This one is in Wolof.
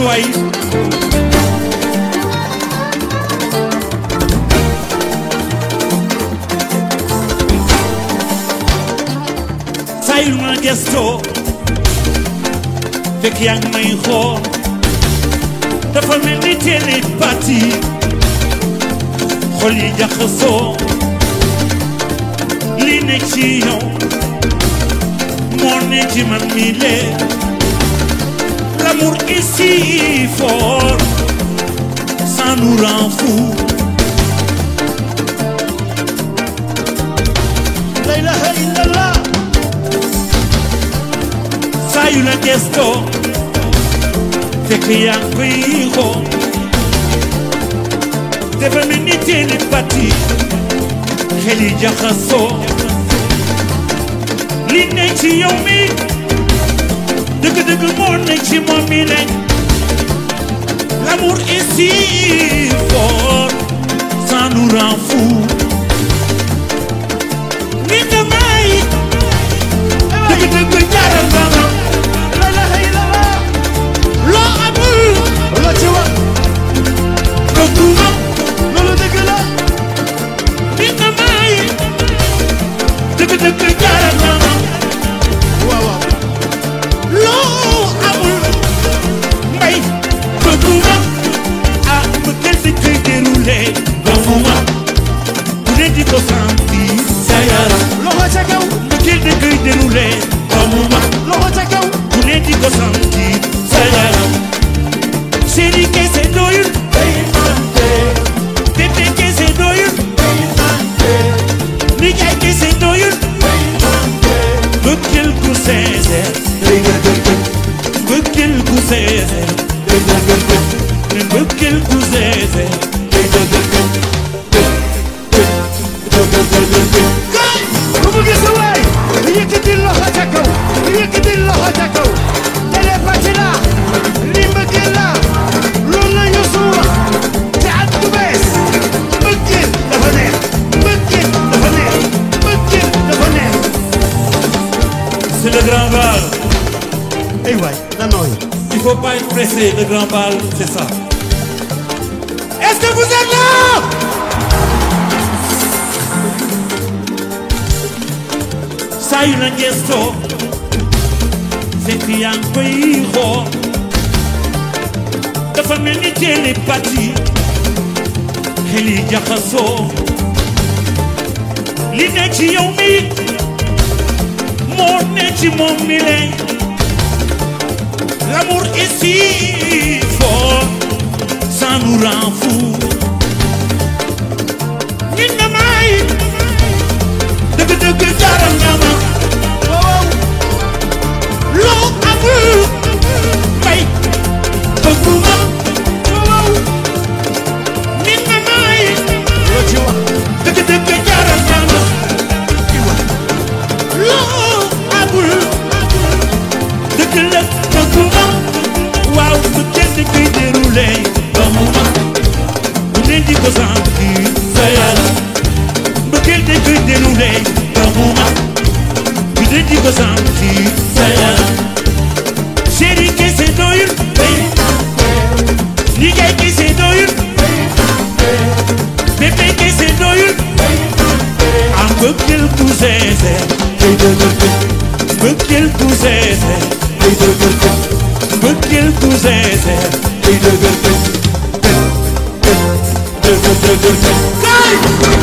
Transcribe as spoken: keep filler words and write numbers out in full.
way saa yu ma gëstoo fekk yaa ngi may xool dafa mel ni télépathie xol yi jaxasoo li nekk ci yow moo ne ci man mi lee l'amour est si fort ça nous rend fou la ilaha illallah saa yu la gëstoo fekk yaa ngi koy xool dafa mel ni télépathie xel yi jaxasoo li nekk ci yow mi dëgg-dëgg moo nekk ci moom mi ne l'amour est si fort ça nous rend fou nit na may dëgg-dëgg jaaral nga ma la ilaha illallah loo amul loo ci wax bëgguma loolu dëgg la nit na may dëgg-dëgg jaaral nga ma waaw waaw loo amul mbay bëgguma ah ma gën di koy déroulé bëgguma bu ne di ko sentir sa yaram loxo ca kaw ma gën di koy déroulé bëgguma loxo ca kaw bu ne di ko sentir sa yaram chéri kese doyul bébé kese doyul nijaay kese doyul bëggeel gu sincère bëggeel gu sincère bëggeel gu sincère bu mu gis waay yëkkati loxo ca kaw yëkkati loxo ca kaw télépathie la li mbëggeel la loolu la ñu su wax te at bu bees mbëggeel dafa neex mbëggeel dafa neex mbëggeel dafa neex c'est le grand bal ay waay na nooy il faut pas être pressé le grand bal c'est ça est-ce que vous êtes là saa yu la gëstoo fekk yaa ngi koy xool dafa mel ni télépathie xel yi jaxasoo li ne ci yow mi moo ne ci moom mi lay l'amour est si fort ça nous rend fou nit na may dëgg-dëgg jaaral nga ma loo amul mbay bëgguma nit na may loo ci wax dëgg-dëgg jaaral nga ma loo amul dëgg la bëgguma waaw bu kenn di koy déroulé bëgguma bu leen di ko sentir sa yaram bu kenn di koy déroulé bëgguma bu leen di ko sentir sa yaram chéri kese doyul liggéey kese doyul bébé kese doyul am bëggeel ku sincère bëggeel ku sincère bëggeel ku sincère kay